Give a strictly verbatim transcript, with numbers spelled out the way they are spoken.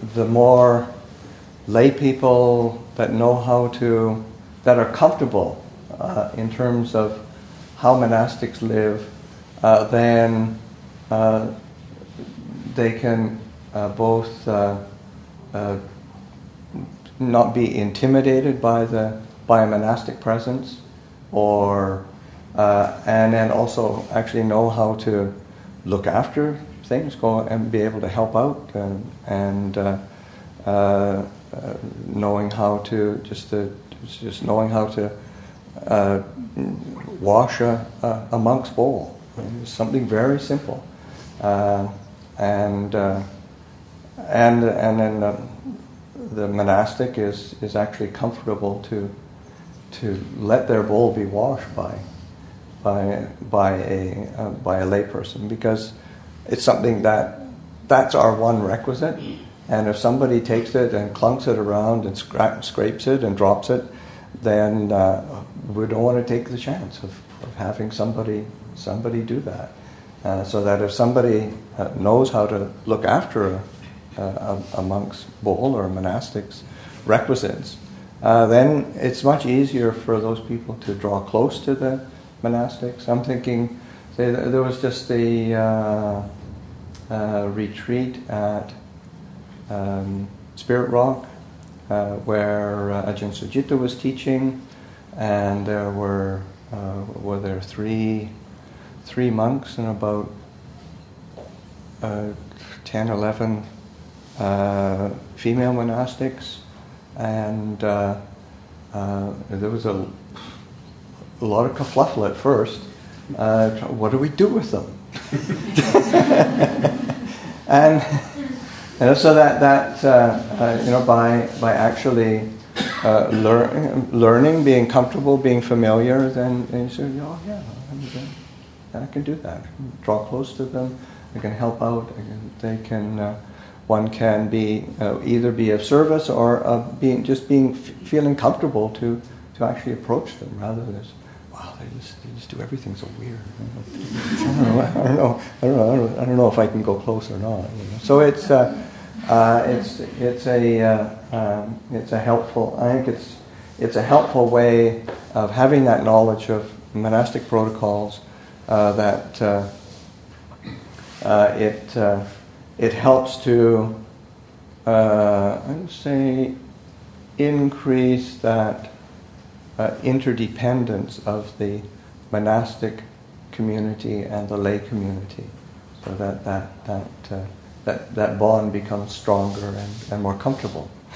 the more lay people that know how to, that are comfortable uh, in terms of how monastics live, uh, then uh, they can uh, both uh, uh, not be intimidated by the by a monastic presence, or uh, and then also actually know how to look after things, go and be able to help out, and, and uh, uh, uh, knowing how to just to, just knowing how to uh, wash a, a, a monk's bowl. It's something very simple, uh, and uh, and and then uh, the monastic is is actually comfortable to to let their bowl be washed by by by a uh, by a layperson, because it's something that that's our one requisite. And if somebody takes it and clunks it around and scra- scrapes it and drops it, then uh, we don't want to take the chance of, of having somebody somebody do that. Uh, so that if somebody uh, knows how to look after a, a, a monk's bowl or a monastic's requisites, uh, then it's much easier for those people to draw close to the monastics. I'm thinking, say, there was just a uh, uh, retreat at um, Spirit Rock, uh, where uh, Ajahn Sujita was teaching, and there were uh, were there three three monks and about uh, ten, eleven uh, female monastics, and uh, uh, there was a, a lot of kerfluffle at first. Uh, what do we do with them? and, and so that that uh, uh, you know by by actually uh, learn, learning, being comfortable, being familiar, then, then you say, oh yeah, I can do that. I can draw close to them. I can help out. I can, they can. Uh, one can be uh, either be of service or uh, being just being f- feeling comfortable to to actually approach them, rather than just, wow, they just they just do everything so weird. I don't know. I don't know. I don't know. I don't, I don't know if I can go close or not. You know? So it's uh, uh, it's it's a uh, um, it's a helpful. I think it's it's a helpful way of having that knowledge of monastic protocols. Uh, that uh, uh, it uh, it helps to uh, I would say increase that uh, interdependence of the monastic community and the lay community, so that that that uh, that, that bond becomes stronger and, and more comfortable.